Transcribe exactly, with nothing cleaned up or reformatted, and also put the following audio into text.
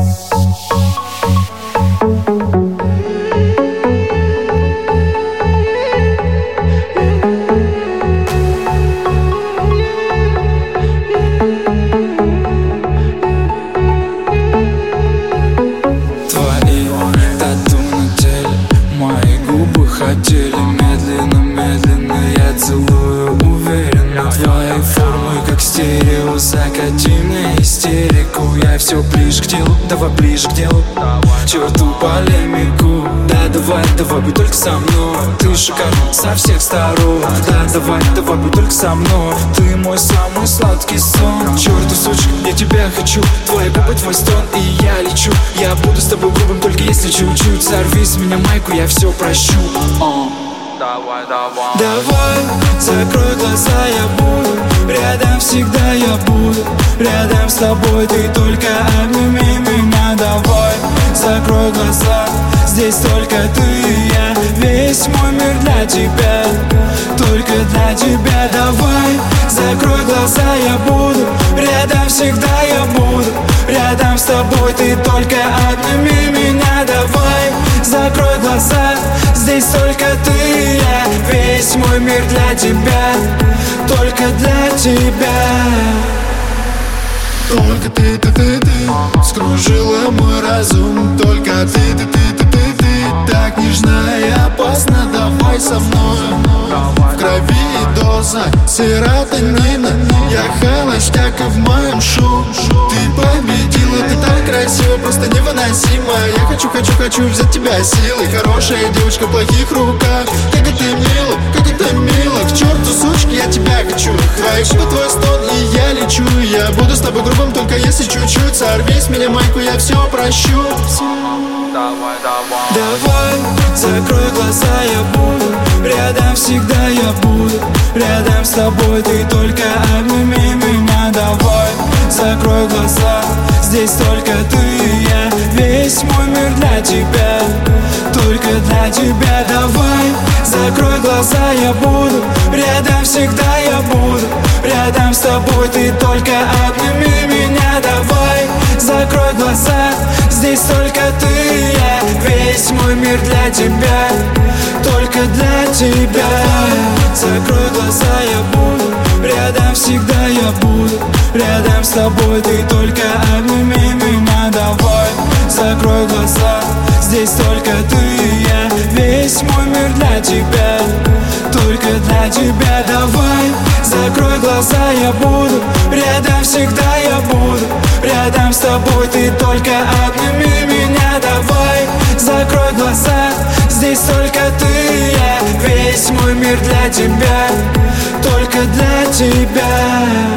Хотели медленно-медленно, я целую уверенно. Твои формы как стерео, закати мне истерику. Я все ближе к делу, давай ближе к делу. Черту полемику. Да давай, давай, будь только со мной. Ты шикарна со всех сторон. Да давай, давай, будь только со мной. Ты мой самый сладкий сон. Черту сучка, я тебя хочу. Твои губы, твой стон, и я лечу. Я буду с тобой грубым, только если чуть-чуть. Сорви с меня майку, я все прощу. Давай, давай, давай, закрой глаза, я буду рядом всегда, я буду рядом с тобой, ты только обними меня. Давай, закрой глаза, здесь только ты и я. Весь мой мир для тебя, только для тебя. Давай, закрой глаза, я буду рядом всегда, я буду рядом с тобой, ты только обними меня. Давай, закрой глаза, здесь только ты и я. Весь мой мир для тебя, только для тебя. Только ты, ты, ты, ты скружила мой разум. Только ты, ты, ты, ты, ты, ты так нежна и опасна. Давай со мной. В крови доза серотонина. Я холостяк и в моем шоу. Ты победила, ты так красива, просто невыносима. Я хочу, хочу, хочу взять тебя силой. Хорошая девочка в плохих руках. Как это мило, как это мило. К черту, сучки, я тебя хочу. Твои губы, твой стон, и я лечу. Я буду с тобой грубым, только если чуть-чуть. Сорви с меня майку, я все прощу. давай, давай, давай, закрой глаза, я буду рядом всегда, я буду рядом с тобой, ты только обними меня. Давай, закрой глаза, здесь только ты и я. Весь мой мир для тебя, только для тебя. Давай, закрой глаза, я буду рядом всегда, я буду рядом с тобой, ты только обними меня. Давай, закрой глаза, здесь только ты и я. Весь мой мир для тебя, только для тебя. Закрой глаза, я буду рядом всегда, я буду рядом с тобой, ты только обними меня. Давай, закрой глаза, здесь только ты и я. Весь мой мир для тебя, только для тебя. Давай, закрой глаза, я буду рядом всегда, я буду рядом с тобой, ты только обними меня. Давай, закрой глаза, здесь только ты и я. Весь мой мир для тебя, только для тебя.